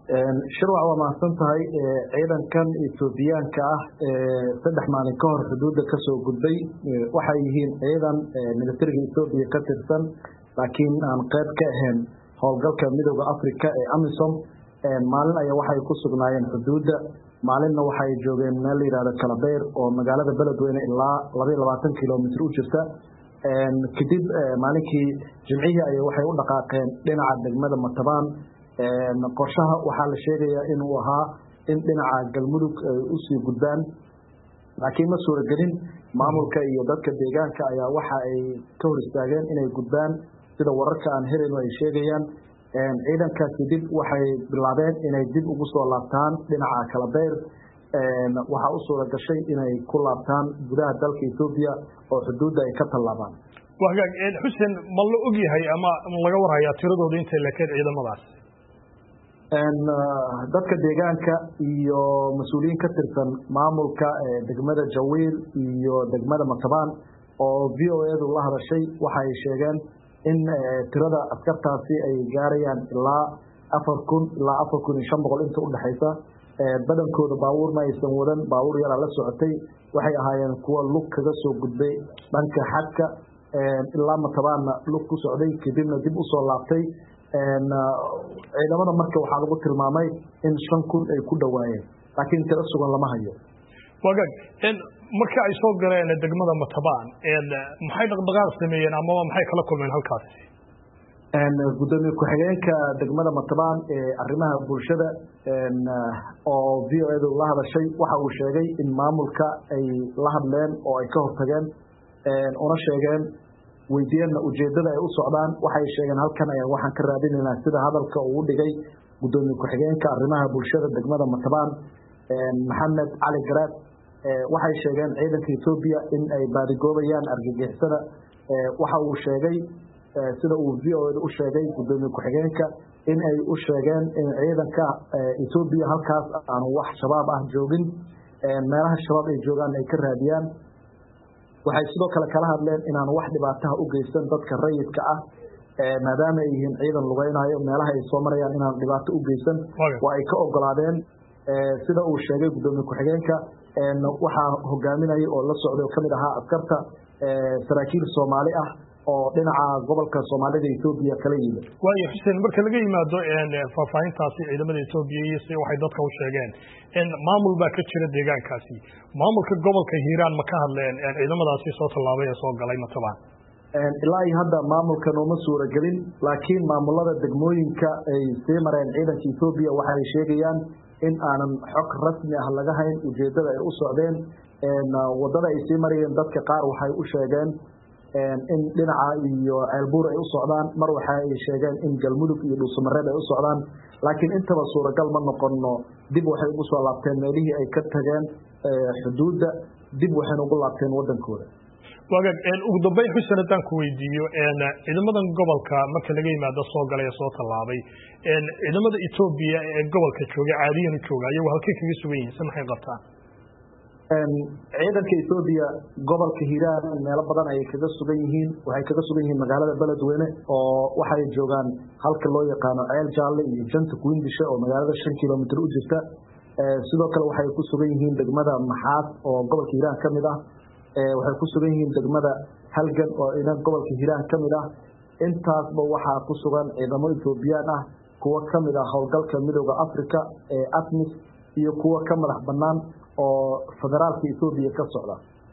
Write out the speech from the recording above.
shirwac waa mahadsan tahay ciidankan Etoobiyaanka ah saddex maalin ka hor xuduudda ka soo gudbay waxay yihiin ciidan militariga Ethiopia ka tirsan laakiin aan qayb ka ahayn howlgalka midowga Afrika ee AMISOM maalin ayaa waxay ku sugnaayeen xuduudda maalinna waxay joogeen meel la yiraahdo Kalabeer oo magaalada Beledweyne ilaa 22 kiiloomitir u jirta kadib maalinkii Jimcihii ay waxay u dhaqaaqeen dhinaca degmada Matabaan qorshaha waxaa la sheegayaa inuu ahaa in dhinaca galmudug ay u sii gudbaan laakiin ma suuragelin maamulka iyo dadka deegaanka ayaa waxa ay ka hor istaageen inay gudbaan sida wararka aan helayno ay sheegayaan ciidankaasi dib waxay bilaabeen inay dib ugu soo laabtaan dhinaca Kalabeer waxa u suura gashay inay ku laabtaan gudaha dalka Ethiopia oo xuduudda ay ka tallaabaan wagaag Xuseen ma la og yahay ama laga warhayaa tiradooda inta la keen ciidamadaas dadka deegaanka iyo mas'uuliyiin ka tirsan maamulka degmada Jawiil iyo degmada Matabaan oo VOA-du la hadashay waxay sheegeen in tirada askartaasi ay gaarayaan ilaa 4,000 ilaa 4,500 inta u dhaxaysa badankooda baabuur ma aysan wadan baabuur yar la socotay waxay ahaayeen kuwa lug kaga soo gudbay dhanka xadka ilaa Matabaanna lug ku socday kadibna dib u soo laabtay ciidamada marka waxaa lagu tilmaamay in 5,000 ay ku dhawaayeen laakiin tiro sugan lama hayo wagaag marka ay soo galeen degmada Matabaan maxay dhaqdhaqaaq sameeyeen ama maxay kala kulmeen halkaas gudoomiye ku-xigeenka degmada Matabaan ee arrimaha bulshada oo VOA-du la hadashay waxa uu sheegay in maamulka ay la hadleen oo ay ka hortageen una sheegeen weydiiyeen ujeedada ay u socdaan waxay sheegeen halkan ayaa waxaan ka raadinaynaa sida hadalka uu dhigay gudoomiye ku-xigeenka arrimaha bulshada degmada Matabaan Maxamed Cali Garaad waxay sheegeen ciidanka Ethiopia in ay baadigoobayaan argagixisada waxa uu sheegay sida uu VOA-du u sheegay gudoomiye ku-xigeenka in ay u sheegeen in ciidanka Ethiopia halkaas aan wax shabaab ah joogin meelaha shabaab ay joogaan ay ka raadiyaan waxay sidoo kale kala hadleen inaan wax dhibaataha u geysan dadka rayidka ah maadaama ay yihiin ciidan lugeynayo meelaha ay soo marayaan inaan dhibaato u geysan waa ay ka ogolaadeen sida uu sheegay gudoomiye ku-xigeenka waxaa hogaaminayay oo la socday oo kamid ahaa askarta saraakiil Soomaali ah oo dhinaca gobolka Soomaalida Ethiopia kala yimid waayo Xuseen marka laga yimaado faahfaahintaasi ciidamada Ethiopia iyo si waxay dadka u sheegeen in maamul baa ka jira deegaankaasi maamulka gobolka Hiiraan ma ka hadleen ciidamadaasi soo tallaabay ee soo galay Matabaan ilaa hadda maamulka nooma suuragelin laakiin maamulada degmooyinka ay sii mareen ciidanka Ethiopia waxay sheegayaan in aanan xog rasmi ah laga hayn ujeedada ay u socdeen wadada ay sii marayeen dadka qaar waxay u sheegeen in dhinaca iyo ceelbuur ay u socdaan mar waxa ay sheegeen in galmudug iyo dhuusamareed ay u socdaan laakiin intaba suuragal ma noqono dib waxay ugu soo laabteen meelihii ay ka tageen xuduudda dib waxay ugu laabteen wadankooda wagaag ugu dambeyn Xuseen haddaan ku weydiiyo ciidamadan gobolka marka laga yimaado soo galay soo tallaabay ciidamada Ethiopia ee gobolka jooga caadiyan u jooga ayagu halkee kaga sugan yihiin maxay qabtaan ciidanka Ethiopia gobolka Hiiraan meelo badan ay kaga sugan yihiin waxay kaga sugan yihiin magaalada Beledweyne oo waxay joogaan halka loo yaqaan Ceel Jaalle iyo Janta Kuindisha oo magaalada 5 kiiloomitir u jirta sidoo kale waxay ku sugan yihiin degmada Maxaad oo gobolka Hiiraan kamid ah waxay ku sugan yihiin degmada Halgan oo ina gobolka Hiiraan kamid ah intaasba waxa ku sugan ciidamo Ethiopian ah kuwa kamid ah howlgalka midowga Afrika ee ATMIS iyo kuwa ka madax banaan oo federaalka Ethiopia ka socda